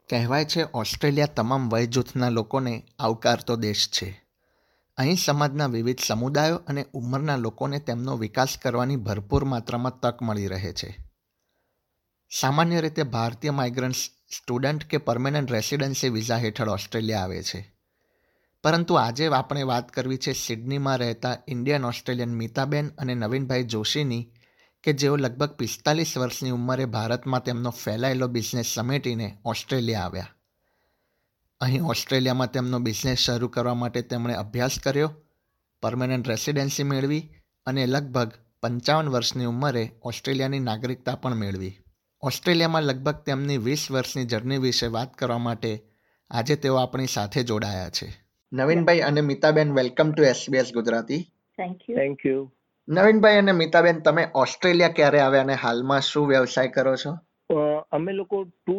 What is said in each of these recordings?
કહેવાય છે ઓસ્ટ્રેલિયા તમામ વય જૂથના લોકોને આવકારતો દેશ છે. અહીં સમાજના વિવિધ સમુદાયો અને ઉંમરના લોકોને તેમનો વિકાસ કરવાની ભરપૂર માત્રામાં તક મળી રહે છે. સામાન્ય રીતે ભારતીય માઇગ્રન્ટ્સ સ્ટુડન્ટ કે પરમેનન્ટ રેસિડન્સી વિઝા હેઠળ ઓસ્ટ્રેલિયા આવે છે. પરંતુ આજે આપણે વાત કરવી છે સિડનીમાં રહેતા ઇન્ડિયન ઓસ્ટ્રેલિયન મિતાબેન અને નવીનભાઈ જોશીની, કે જેઓ લગભગ 45 વર્ષની ઉંમરે ભારતમાં તેમનો ફેલાયેલો બિઝનેસ સમેટીને ઓસ્ટ્રેલિયા આવ્યા. અહીં ઓસ્ટ્રેલિયામાં તેમનો બિઝનેસ શરૂ કરવા માટે તેમણે અભ્યાસ કર્યો, પરમેનન્ટ રેસિડેન્સી મેળવી અને લગભગ 55 વર્ષની ઉંમરે ઓસ્ટ્રેલિયાની નાગરિકતા પણ મેળવી. ઓસ્ટ્રેલિયામાં લગભગ તેમની 20 વર્ષની જર્ની વિશે વાત કરવા માટે આજે તેઓ આપણી સાથે જોડાયા છે. નવીનભાઈ અને Mitaben, welcome to SBS Gujarati. Thank you. Navinbhai અને મિતાબેન, તમે ઓસ્ટ્રેલિયા ક્યારે આવ્યા અને હાલમાં શું વ્યવસાય કરો છો? અમે લોકો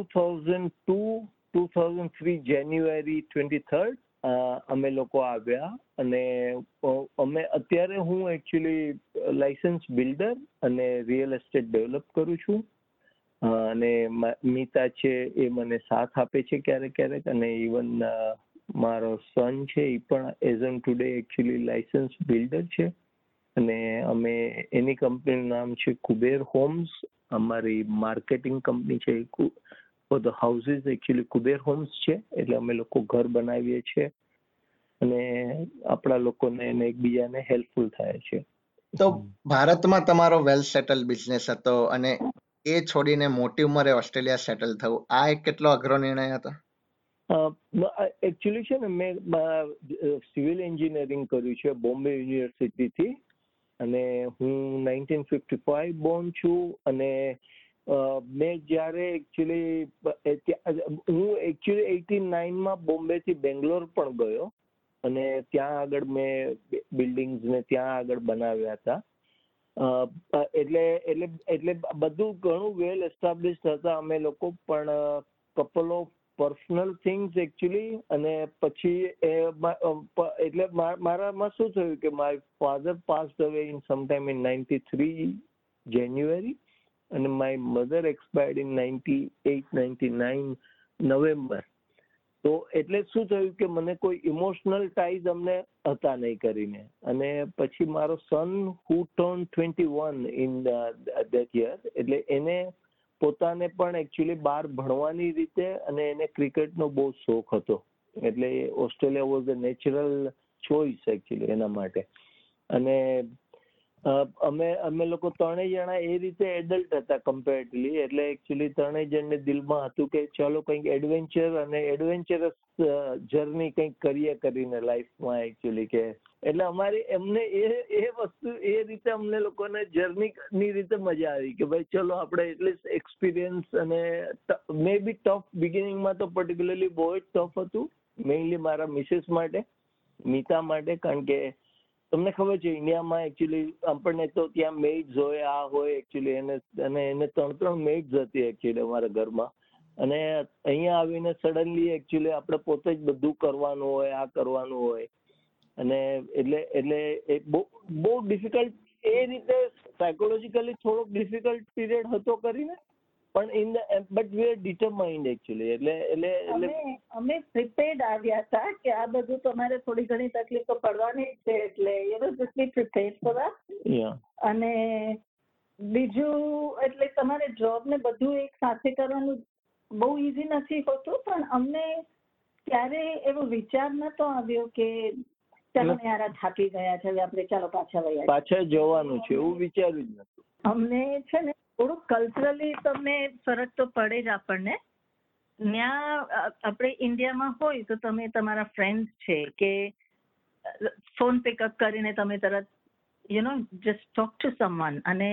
2003 જાન્યુઆરી 23rd અમે લોકો આવ્યા અને અમે અત્યારે હું એકચ્યુઅલી લાયસન્સ બિલ્ડર અને રિયલ એસ્ટેટ ડેવલપ કરું છું અને મીતા છે એ મને સાથ આપે છે ક્યારેક ક્યારેક, અને ઇવન મારો સન છે એ પણ as on today actually license builder છે અને અમે એની કંપનીનું નામ છે કુબેર હોમ્સ. અમારી માર્કેટિંગ કંપની છે for the houses actually Kuber Homes છે. એટલે અમે લોકો ઘર બનાવીએ છીએ અને આપણા લોકોને એકબીજાને હેલ્પફુલ થાય છે. તો ભારતમાં તમારો વેલ સેટલ બિઝનેસ હતો અને એ છોડીને મોટી ઉંમરે ઓસ્ટ્રેલિયા સેટલ થવું, આ એક કેટલો અઘરો નિર્ણય હતો? એકચ્યુઅલી છે ને, મેં સિવિલ એન્જિનિયરિંગ કર્યું છે બોમ્બે યુનિવર્સિટીથી અને હું 1955 બોર્ન છું અને મેં જ્યારે હું 89માં બોમ્બેથી બેંગ્લોર પણ ગયો અને ત્યાં આગળ મેં બિલ્ડિંગ્સ ને ત્યાં આગળ બનાવ્યા હતા. એટલે બધું ઘણું વેલ એસ્ટાબ્લિશ્ડ હતા અમે લોકો, પણ couple of personal things actually, અને પછી એટલે મારામાં શું થયું કે my father passed away in sometime in 93 January અને my mother expired in 98-99 November. તો એટલે શું થયું કે મને કોઈ ઇમોશનલ ટાઈઝ અમને હતા નહીં કરીને, અને પછી મારો son who turn 21 in that year, એટલે એને પોતાને પણ એકચ્યુઅલી બહાર ભણવાની રીતે અને એને ક્રિકેટનો બહુ શોખ હતો, એટલે Australia was a natural choice actually એના માટે. અને અમે લોકો ત્રણેય જણા એ રીતે એડલ્ટ હતા કમ્પેરેટિવલી, એટલે એકચ્યુઅલી ત્રણેય જણને દિલમાં હતું કે ચાલો કંઈક એડવેન્ચર અને એડવેન્ચરસ જર્ની કંઈક કરીએ કરીને લાઈફમાં એકચ્યુઅલી, કે એટલે અમારી એમને એ વસ્તુ એ રીતે અમને લોકોને જર્નીની રીતે મજા આવી કે ભાઈ ચલો આપણે એટલીસ્ટ એક્સપિરિયન્સ. અને મે બી ટફ બિગિનિંગમાં તો પર્ટિક્યુલરલી બહુ જ ટફ હતું, મેઇનલી મારા મિसेस માટે, મીતા માટે, કારણ કે તમને ખબર છે ઇન્ડિયામાં એકચ્યુઅલી આપણને તો ત્યાં મેઇડ્સ હોય, આ હોય એકચ્યુઅલી, એને 3 મેઇડ્સ હતી એકચ્યુઅલી અમારા ઘરમાં, અને અહીંયા આવીને સડનલી એકચ્યુઅલી આપણે પોતે જ બધું કરવાનું હોય, આ કરવાનું હોય, અને એટલે એ બહુ ડિફિકલ્ટ, એ રીતે સાયકોલોજીકલી થોડોક ડિફિકલ્ટ પીરિયડ હતો કરીને, પણ but we are determined actually. એટલે અમે પ્રિપેર્ડ આવ્યા હતા કે આ બધું તમારે થોડી ઘણી તકલીફો પડવાની છે, એટલે એ just be prepared for that. અને બીજું એટલે તમારે જોબ ને બધું એક સાથે કરવાનું બહુ ઈઝી નથી હોતું, પણ અમને ક્યારે એવો વિચાર નતો આવ્યો કે ચાલો યાર થાકી ગયા છે આપણે ચાલો પાછા જવાનું છે, એવું વિચાર્યું જ નતું. અમને છે ને થોડુંક કલ્ચરલી તમને ફરક તો પડે જ આપણને. ત્યાં આપણે ઇન્ડિયામાં હોય તો તમે તમારા ફ્રેન્ડ્સ છે કે ફોન પિકઅપ કરીને તમે તરત જસ્ટ ટોક ટુ સમવન અને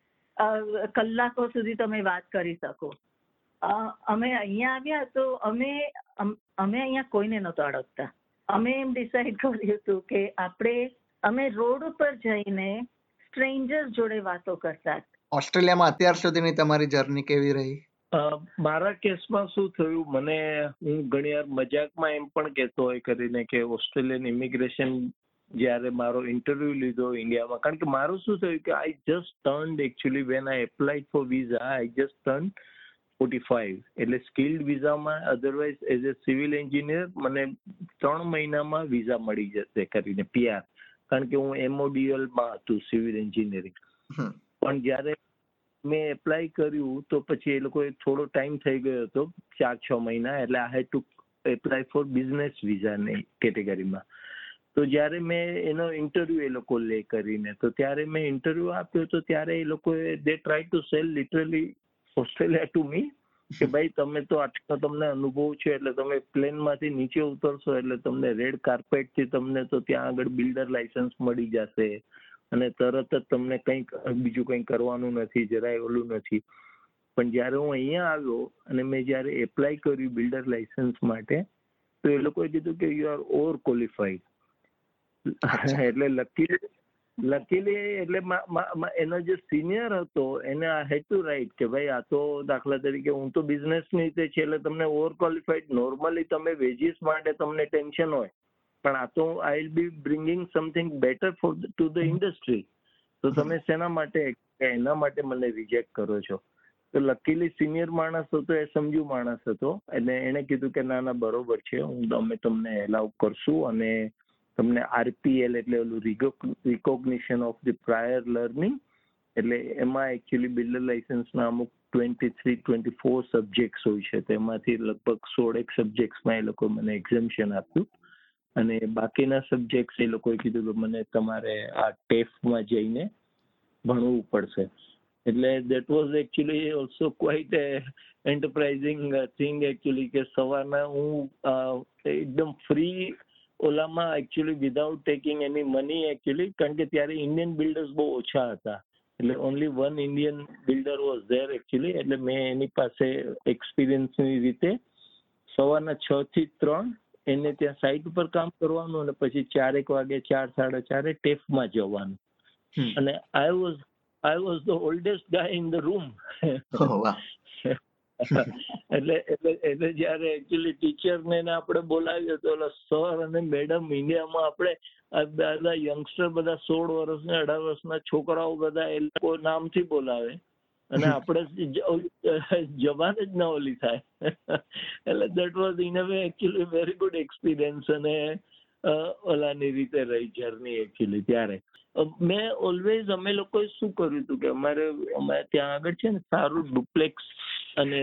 કલાકો સુધી તમે વાત કરી શકો. અમે અહીંયા આવ્યા તો અમે અહીંયા કોઈને નહોતા અડકતા. અમે એમ ડિસાઈડ કર્યું હતું કે અમે રોડ ઉપર જઈને સ્ટ્રેન્જર્સ જોડે વાતો કરતા. ઓસ્ટ્રેલિયામાં અત્યાર સુધીની તમારી જર્ની કેવી રહી? મારા કેસમાં શું થયું, હું ઘણી વાર મજાકમાં એમ પણ કહેતો હોય કરીને કે ઓસ્ટ્રેલિયન ઇમિગ્રેશન જ્યારે મારો ઇન્ટરવ્યુ લીધો ઇન્ડિયામાં, કારણ કે મારું શું થયું કે I just turned actually when I applied for visa, I just turn 45, એટલે સ્કિલ્ડ વિઝામાં, otherwise as a civil engineer મને 3 મહિનામાં વિઝા મળી જશે કરીને PR, કારણ કે હું MODL માં હતું સિવિલ એન્જિનિયરિંગ. પણ જ્યારે મેં એપ્લાય કર્યું તો પછી એ લોકોએ થોડો ટાઈમ થઈ ગયો હતો, 4-6 મહિના, એટલે I had to apply for business વિઝાની કેટેગરીમાં. તો જ્યારે મેં એનો ઇન્ટરવ્યુ એ લોકો લે કરીને, તો ત્યારે મેં ઇન્ટરવ્યુ આપ્યો તો ત્યારે એ લોકોએ they try to sell literally Australia to me, કે ભાઈ તમે તો આટલો તમને અનુભવ છે એટલે તમે પ્લેનમાંથી નીચે ઉતરશો એટલે તમને રેડ કાર્પેટથી તમને તો ત્યાં આગળ બિલ્ડર લાયસન્સ મળી જશે અને તરત જ તમને કંઈક બીજું કંઈ કરવાનું નથી, જરાય ઓલું નથી. પણ જ્યારે હું અહીંયા આવ્યો અને મેં જ્યારે એપ્લાય કર્યું બિલ્ડર લાયસન્સ માટે, તો એ લોકોએ કીધું કે યુ આર ઓવર ક્વોલિફાઈડ. એટલે લકીલી એટલે એનો જે સિનિયર હતો એને આ હેડ ટુ રાઈટ કે ભાઈ આ તો દાખલા તરીકે હું તો બિઝનેસની રીતે છે એટલે તમને ઓવર ક્વોલિફાઈડ, નોર્મલી તમે વેજીસ માટે તમને ટેન્શન હોય, પણ આ તો I will be bringing something better for to the industry, તો તમે શેના માટે, એના માટે મને રિજેક્ટ કરો છો. તો લકીલી સિનિયર માણસ હતો, એ સમજુ માણસ હતો, એટલે એણે કીધું કે ના ના બરોબર છે, અમે તમને એલાઉ કરશું અને તમને RPL એટલે ઓલું recognition of the prior learning, એટલે એમાં એકચ્યુઅલી બિલ્ડર લાયસન્સના અમુક 23-24 સબ્જેક્ટ્સ હોય છે, તેમાંથી લગભગ 16 સબ્જેક્ટ્સમાં એ લોકો મને એક્ઝમ્પશન આપ્યું અને બાકીના સબ્જેક્ટ્સ એ લોકોએ કીધું કે મને તમારે આ ટેફમાં જઈને ભણવું પડશે. એટલે that was actually also quite a enterprising thing actually, કે સવારના હું એકદમ ફ્રી ઓલામાં actually without taking any money actually, કારણ કે ત્યારે ઇન્ડિયન બિલ્ડર્સ બહુ ઓછા હતા, એટલે only 1 Indian builder was there actually, એટલે મેં એની પાસે એક્સપિરિયન્સની રીતે સવારના 6 થી 3 એને ત્યાં સાઇટ ઉપર કામ કરવાનું અને પછી 4-1 વાગે 4-4:30 ટેફમાં જવાનું. અને I was the oldest guy in the room. એટલે જયારે એકચ્યુઅલી ટીચરને આપણે બોલાવીએ તો ઓલા સર અને મેડમ ઇન્ડિયામાં આપણે બધા યંગસ્ટર બધા 16 વર્ષના 18 વર્ષના છોકરાઓ બધા એ લોકો નામથી બોલાવે અને આપણે જવાન જ ના ઓલી થાય. એટલે that was in a way actually very good experience અને ઓલાની રીતે રહી જર્ની એકચ્યુઅલી. ત્યારે મેં ઓલવેઝ અમે લોકોએ શું કર્યું હતું કે અમારે ત્યાં આગળ છે ને સારું ડુપ્લેક્સ અને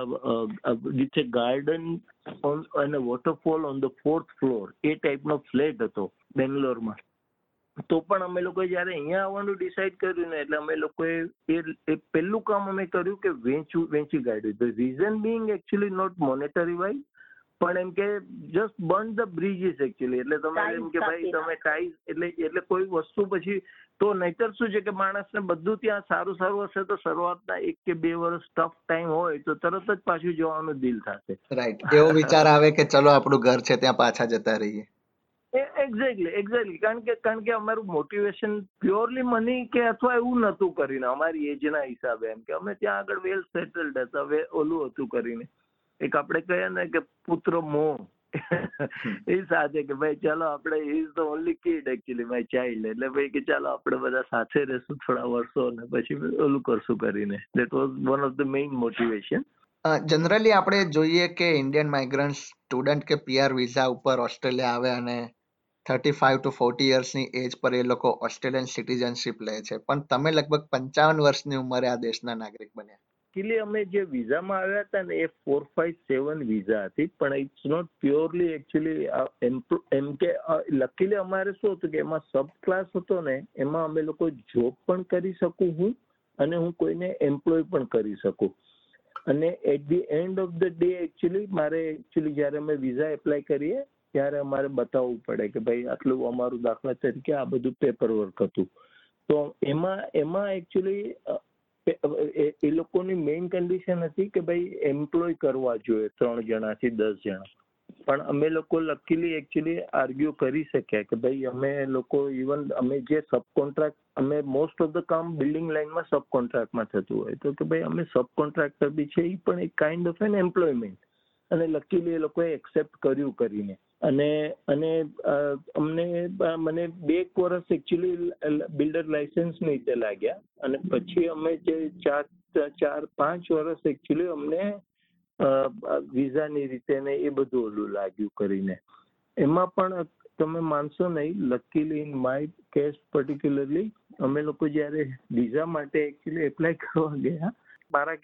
વિથ એ ગાર્ડન અને waterfall on the 4th floor એ ટાઈપનો ફ્લેટ હતો બેંગ્લોરમાં. તો પણ અમે લોકોએ જયારે અહીંયા આવવાનું ડિસાઈડ કર્યું ને, એટલે અમે લોકોએ એ પહેલું કામ અમે કર્યું કે વેચી કાઢ્યું. The reason being actually not monetary wise, પણ એમ કે just burn the bridges actually. એટલે તમે એમ કે ભાઈ તમે ટાઈઝ એટલે કોઈ વસ્તુ પછી તો નહીતર શું છે કે માણસને બધું ત્યાં સારું હશે તો શરૂઆતના 1 કે 2 વર્ષ ટફ ટાઈમ હોય તો તરત જ પાછું જવાનું દિલ થશે. રાઈટ, એવો વિચાર આવે કે ચલો આપણું ઘર છે ત્યાં પાછા જતા રહીએ. એક્ઝેક્ટલી કારણ કે અમારું મોટિવેશન પ્યોરલી મની કે અથવા એવું નતું કરીને, અમારી એજના હિસાબે એમ કે અમે ત્યાં આગળ વેલ સેટલડ હતા, ઓલું હતું કરીને એક આપણે કહીએ ને કે પુત્ર મોહ એ સાથે કે ભાઈ ચાલો આપણે is the only kid actually my child, એટલે ભાઈ કે ચાલો આપણે બધા સાથે રહેશું થોડા વર્ષો અને પછી ઓલું કરશું કરીને. That was one of the main motivation. Generally આપણે જોઈએ કે ઇન્ડિયન માઇગ્રન્ટ સ્ટુડન્ટ કે PR વિઝા ઉપર ઓસ્ટ્રેલિયા આવે અને 35 to 40 યર્સની એજ પર એ લોકો ઓસ્ટ્રેલિયન સિટીઝનશીપ લે છે, પણ તમે લગભગ 55 વર્ષની ઉંમરે આ દેશના નાગરિક બન્યા. એકચ્યુઅલી અમે જે વિઝામાં આવ્યા હતા ને એ 457 વિઝા હતી, પણ ઇટ્સ નોટ પ્યોરલી એકચ્યુઅલી એમ કે લકીલી અમારે શું હતું કે એમાં સબ ક્લાસ હતો ને, એમાં અમે લોકો જોબ પણ કરી શકું હું અને હું કોઈને એમ્પ્લોય પણ કરી શકું. અને at the end of the day actually મારે જયારે અમે વિઝા એપ્લાય કરીએ ત્યારે અમારે બતાવવું પડે કે ભાઈ આટલું અમારું દાખલા તરીકે આ બધું પેપર વર્ક હતું. તો એમાં એકચ્યુઅલી એ લોકોની મેઇન કન્ડિશન હતી કે ભાઈ એમ્પ્લોય કરવા જોઈએ 3 જણાથી 10 જણા. પણ અમે લોકો લકીલી એકચ્યુઅલી આર્ગ્યુ કરી શક્યા કે ભાઈ અમે લોકો ઇવન અમે જે સબ કોન્ટ્રાક્ટ, અમે મોસ્ટ ઓફ ધ કામ બિલ્ડિંગ લાઇનમાં સબ કોન્ટ્રાક્ટમાં થતું હોય તો કે ભાઈ અમે સબ કોન્ટ્રાક્ટર બી છે, એ પણ એક કાઇન્ડ ઓફ એન એમ્પ્લોયમેન્ટ. અને લકીલી એ લોકોએ એક્સેપ્ટ કર્યું કરીને અને મને 2 વર્ષ એકચ્યુઅલી બિલ્ડર લાયસન્સ ની રીતે લાગ્યા અને પછી અમે જે 4-5 વર્ષ એકચ્યુઅલી અમને વિઝાની રીતે ને એ બધું ઓલું લાગ્યું કરીને. એમાં પણ તમે માનશો નહીં, luckily in my case particularly અમે લોકો જ્યારે વિઝા માટે એકચ્યુઅલી એપ્લાય કરવા ગયા, મારા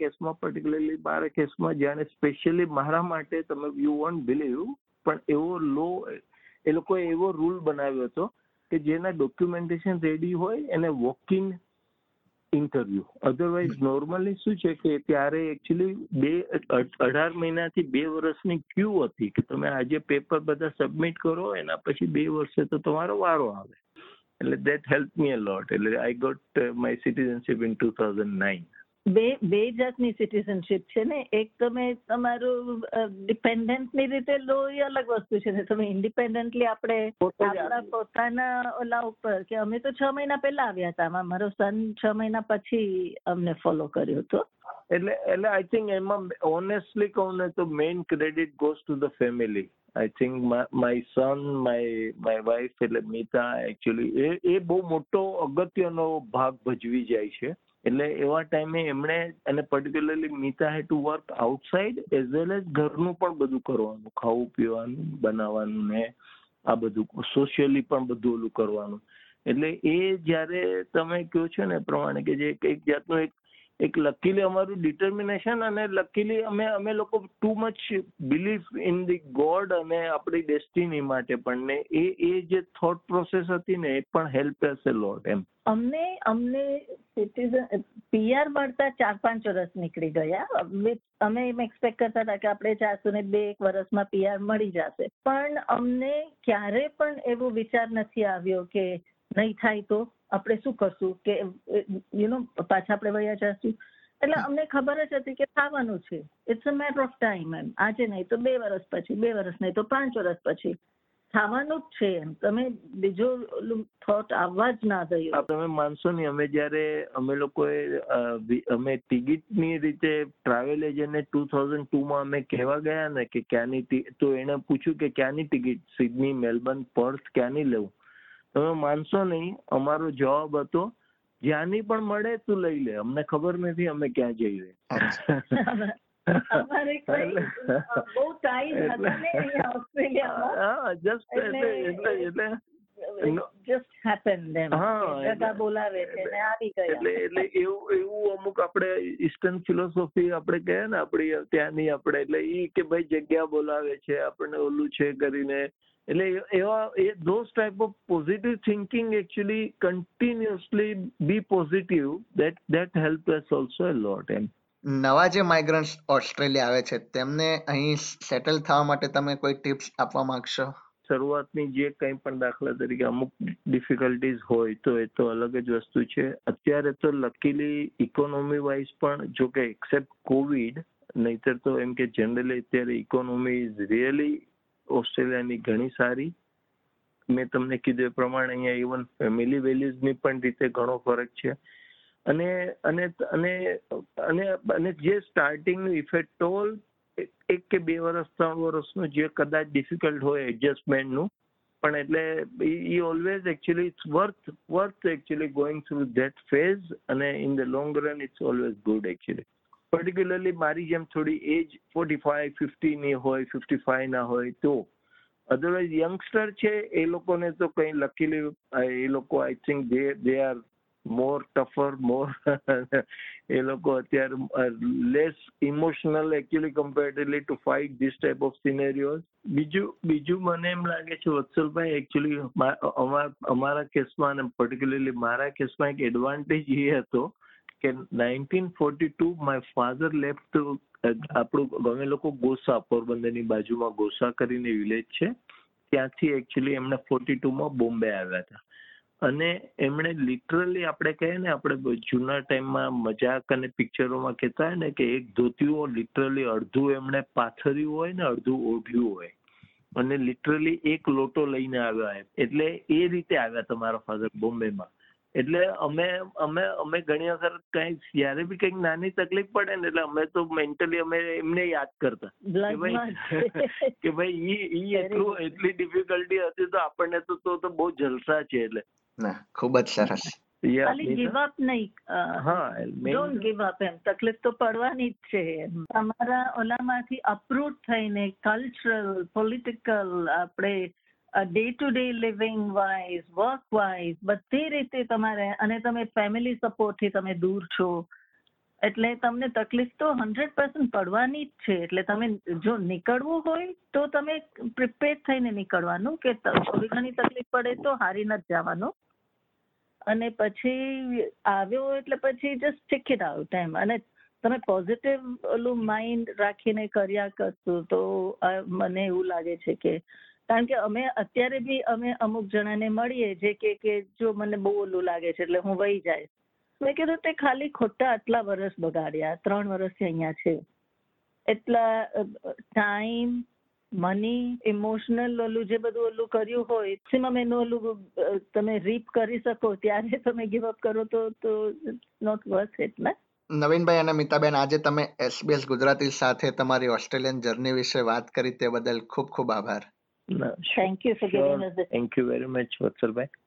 કેસમાં જાણે સ્પેશિયલી મારા માટે તમે યુ વોન્ટ બિલીવ, પણ એવો લો એ લોકોએ એવો રૂલ બનાવ્યો હતો કે જેના ડોક્યુમેન્ટેશન રેડી હોય એને walk in interview. Otherwise normally શું છે કે ત્યારે એકચ્યુઅલી 18 મહિનાથી 2 વર્ષની ક્યુ હતી કે તમે આજે પેપર બધા સબમિટ કરો, એના પછી 2 વર્ષે તો તમારો વારો આવે. એટલે that help me a lot. એટલે I got my citizenship in 2009. બે જાતની સિટીઝનશીપ છે ને, એક તમે તમારું ડિપેન્ડન્ટની રીતે લો એ અલગ વસ્તુ છે ને, તમે ઇન્ડિપેન્ડન્ટલી આપણે આપણા પોતાના ઓલા ઉપર કે અમે તો 6 મહિના પહેલા આવ્યા હતા, મારો સન 6 મહિના પછી અમને ફોલો કર્યો હતો. એટલે આઈ થિંક એમાં ઓનેસ્ટલી કહું ને તો main credit goes to the family. I think my son, my wife એટલે મીતા એકચ્યુઅલી એ બહુ મોટો અગત્યનો ભાગ ભજવી જાય છે. એટલે એવા ટાઈમે એમણે, અને particularly Mita had to work outside as well as ઘરનું પણ બધું કરવાનું, ખાવું પીવાનું બનાવવાનું ને આ બધું સોશિયલી પણ બધું ઓલું કરવાનું. એટલે એ જ્યારે તમે કહો છો ને પ્રમાણે કે જે એક જાતનું એક લકીલી અમારું ડિટર્મિનેશન, અને લકીલી અમે લોકો too much believe in the god અને આપણી ડેસ્ટિની માટે પણ ને એ જે થોટ પ્રોસેસ હતી ને એ પણ હેલ્પ અસ અ લોટ એમ. અમને સિટીઝન PR મળતા 4-5 વર્ષ નીકળી ગયા. અમે એમ એક્સપેક્ટ કરતા હતા કે આપણે 402 વર્ષમાં PR મળી જશે, પણ અમને ક્યારે પણ એવો વિચાર નથી આવ્યો કે નહીં થાય તો આપણે શું કરશું, કે પાછા આપણે વયા જશું. એટલે અમને ખબર જ હતી કે થવાનું છે, it's a matter of time. એમ આજે નહીં તો 2 વર્ષ પછી, 2 વર્ષ નહીં તો 5 વર્ષ પછી થવાનું જ છે. એમ તમે બીજો થોટ આવવા જ ના દયો. તમે માનશો નહીં, અમે લોકોએ અમે ટિકિટની રીતે ટ્રાવેલ એજન્ટને 2002માં અમે કહેવા ગયા ને કે ક્યાંની, તો એને પૂછ્યું કે ક્યાંની ટિકિટ, સિડની, મેલબર્ન, પર્થ ક્યાંની લેવું. તમે માનશો નહીં, અમારો જવાબ હતો જ્યાંની પણ મળે તું લઈ લે, અમને ખબર નથી અમે ક્યાં જઈએ. અમારે બહુ ટાઈમ હતો ને અહીંયા ઓસ્ટ્રેલિયામાં. જસ્ટ હેપન્ડ એમ, જગા બોલાવે છે ને આવી ગયા. એટલે એવું અમુક આપણે ઈસ્ટર્ન ફિલોસોફી આપણે કહે ને આપણી ત્યાંની આપણે, એટલે ઈ કે ભાઈ જગ્યા બોલાવે છે આપણને ઓલું છે કરીને. એટલે એવા those type of positive thinking actually continuously be positive, that help us also a lot. એમ નવા જે માઇગ્રન્ટ્સ ઓસ્ટ્રેલિયા આવે છે તેમને અહીં સેટલ થવા માટે તમે કોઈ ટિપ્સ આપવા માંગશો? શરૂઆતની જે કંઈ પણ દાખલા તરીકે અમુક ડિફિકલ્ટીઝ હોય તો એ તો અલગ જ વસ્તુ છે. અત્યારે તો લકીલી ઇકોનોમી વાઇઝ પણ, જો કે એક્સેપ્ટ કોવિડ, નહીતર તો એમ કે જનરલી અત્યારે ઇકોનોમી ઇઝ રિયલી ઓસ્ટ્રેલિયાની ઘણી સારી. મેં તમને કીધું એ પ્રમાણે અહીંયા ઇવન ફેમિલી વેલ્યુઝની પણ રીતે ઘણો ફરક છે. અને અને અને અને અને જે સ્ટાર્ટિંગનું ઇફેક્ટ ઓલ 1 કે 2 વર્ષ 3 વર્ષનું જે કદાચ ડિફિકલ્ટ હોય એડજસ્ટમેન્ટનું, પણ એટલે ઈ always actually it's worth actually going through that phase, અને in the long run it's always good actually. Particularly મારી જેમ થોડી એજ 45-50 ની હોય, 55 ના હોય તો. અધરવાઇઝ યંગસ્ટર છે એ લોકોને તો કઈ લકીલી એ લોકો I think they are more tougher, more એ લોકો અત્યારે less emotional actually comparatively to fight this type of scenarios. બીજું મને એમ લાગે છે વત્સલભાઈ, એકચ્યુઅલી અમારા કેસમાં અને પર્ટિક્યુલરલી મારા કેસમાં એક એડવાન્ટેજ એ હતો કે 1942 માય ફાધર લેફ્ટ આપણું, અમે લોકો ગોસા, પોરબંદરની બાજુમાં ગોસા કરીને વિલેજ છે, ત્યાંથી એકચ્યુઅલી એમણે 42માં બોમ્બે આવ્યા હતા. અને એમણે લિટરલી આપણે કહીએ ને, આપણે જૂના ટાઈમમાં મજાક અને પિક્ચરોમાં કહેતા હોય ને કે એક ધોતિયું લિટરલી અડધું એમણે પાથર્યું હોય ને અડધું ઓઢ્યું હોય, અને લિટરલી એક લોટો લઈને આવ્યા. એટલે એ રીતે આવ્યા તમારા ફાધર બોમ્બેમાં. એટલે અમે ઘણી વખત કઈ જયારે બી કઈક નાની તકલીફ પડે ને, એટલે અમે તો મેન્ટલી અમે એમને યાદ કરતા કે ભાઈ ઈ એટલી ડિફિકલ્ટી હતી તો આપણને તો બહુ જલસા છે. એટલે ના, ખૂબ જ સરસ. ખાલી ગીવ અપ નહીં, ડોન્ટ ગીવ અપ, એમ તકલીફ તો પડવાની જ છે એમ. તમારા ઓલામાંથી અપ્રૂવ થઈને કલ્ચરલ, પોલિટિકલ, આપણે day to day living wise, work wise, બધી રીતે તમારે, અને તમે ફેમિલી સપોર્ટથી તમે દૂર છો એટલે તમને તકલીફ તો 100% પડવાની જ છે. એટલે તમે જો નીકળવું હોય તો તમે પ્રિપેર થઈને નીકળવાનું, કે થોડી ઘણી તકલીફ પડે તો હારી નથી જવાનું, અને પછી આવ્યો એટલે પછી જસ્ટ ચેક ઇટ આઉટ એમ. અને તમે પોઝિટિવ ઓલું માઇન્ડ રાખીને કર્યા કરશો તો મને એવું લાગે છે કે, કારણ કે અમે અત્યારે બી અમે અમુક જણાને મળીએ જે કે જો મને બહુ ઓલું લાગે છે એટલે હું વહી જાય. મેં કીધું તે ખાલી ખોટા આટલા વર્ષ બગાડ્યા, 3 વર્ષથી અહીંયા છે, એટલા ટાઈમ, મની, ઇમોશનલ ઓલું જે બધું ઓલું કર્યું હોય, મેક્સિમમ એનું ઓલું તમે રીપ કરી શકો ત્યારે તમે ગીવ અપ કરો તો નોટ વર્થ ઇટ ને. નવીનભાઈ અને મિતાબેન, આજે તમે SBS ગુજરાતી સાથે તમારી ઓસ્ટ્રેલિયન જર્ની વિશે વાત કરી તે બદલ ખૂબ ખૂબ આભાર. Thank you for giving us. Thank you very much વત્સલભાઈ.